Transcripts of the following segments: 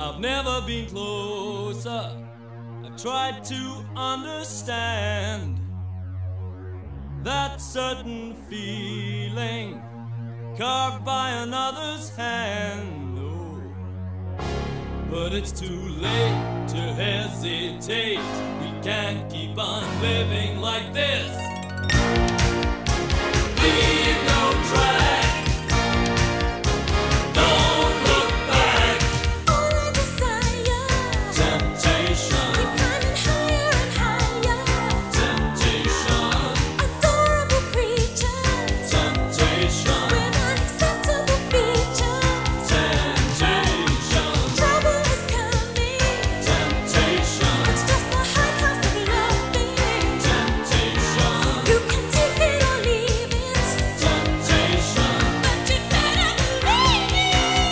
I've never been closer. I've tried to understand that certain feeling carved by another's hand. Oh, but it's too late to hesitate. We can't keep on living like this. Leave no track. Don't look back. All I desire, Temptation. keep climbing higher and higher. Temptation. Adorable creatures Temptation. with unacceptable features. Temptation. Trouble is coming. Temptation. It's just the high cost of loving. Temptation. You can take it or leave it, Temptation. but you better believe it.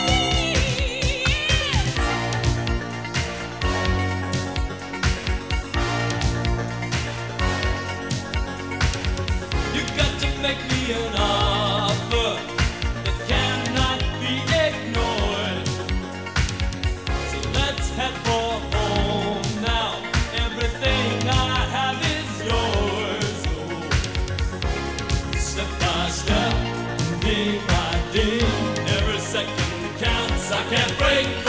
You got to make me an offer that cannot be ignored. So let's head for home now. Everything I have is yours. Oh, step by step, day by day, every second counts. I can't break.